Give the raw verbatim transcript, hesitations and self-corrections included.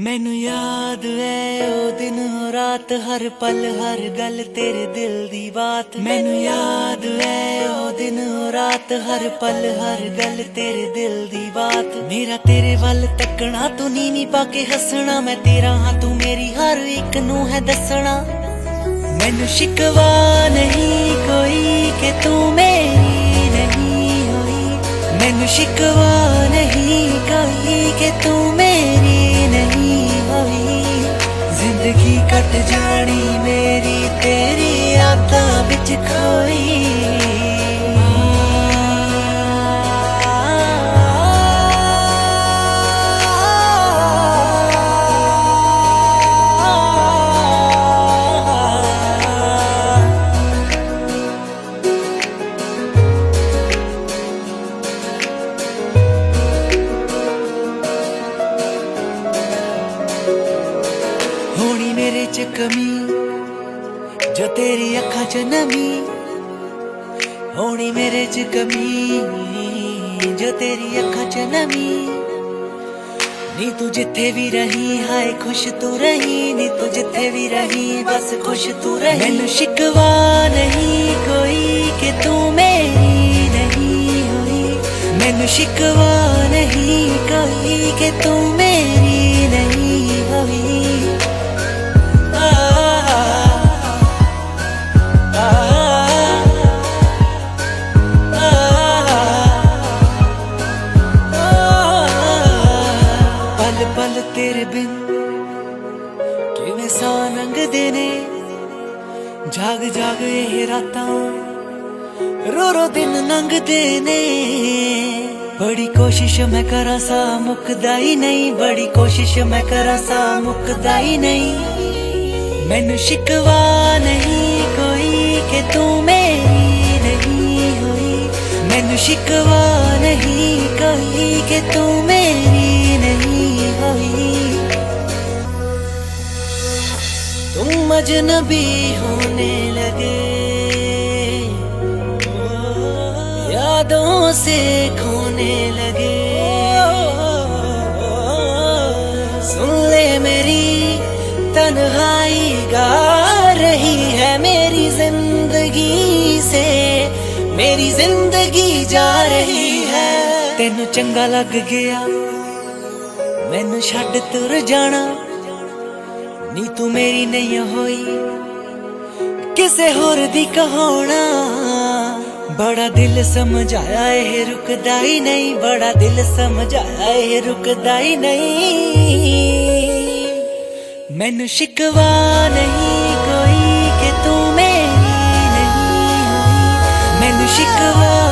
मैनू याद है ओ दिन ओ रात, हर पल हर गल तेरे दिल दी बात। मैनू याद है ओ दिन ओ रात, हर पल हर गल तेरे दिल दी बात। मेरा तेरे वल तकना, तू नीवी पाके हसना, मैं तेरा हाँ तू मेरी, हर एक नू है दसना। मैनू शिकवा नहीं कोई के तू मेरी नहीं होई, मैनू शिकवा नहीं कोई के तू मेरी नहीं होई। जिंदगी कट जानी मेरी तेरी यादां विच खोई। होनी मेरे च कमी जो तेरी अखां च नमी, होनी मेरे च कमी जो तेरी अखां च नमी। नी तू जिथे भी रही हाय खुश तू रही, नी तू जिथे भी रही बस खुश तू रही। मैनू शिकवा नहीं कोई के तू मेरी नहीं हुई, मैनू शिकवा नहीं कोई के तू मेरी नहीं हुई। पल तेरे बिन किवें सा लंघदे ने, जाग जाग ये रातां रो रो दिन लंघदे ने। बड़ी कोशिश मैं करा सा मुकदा ही नहीं, बड़ी कोशिश मैं करा सा मुकदा ही नहीं। मैनू शिकवा नहीं कोई के तू मेरी नहीं हुई, मैनू शिकवा नहीं कोई के तू मेरी नहीं हुई। तुम अजनबी होने लगे, यादों से खोने लगे। सुन ले मेरी तन्हाई गा रही है मेरी जिंदगी से, मेरी जिंदगी जा रही है। तेनू चंगा लग गया मैनू छड्ड तुर जाना, नी तू मेरी नहीं होई किसे होर दी कहाना। बड़ा दिल समझाया ये रुकदा ही नहीं, बड़ा दिल समझाया ये रुकदा ही नहीं। मैनू शिकवा नहीं कोई के तू मेरी नहीं हुई, मैनू शिकवा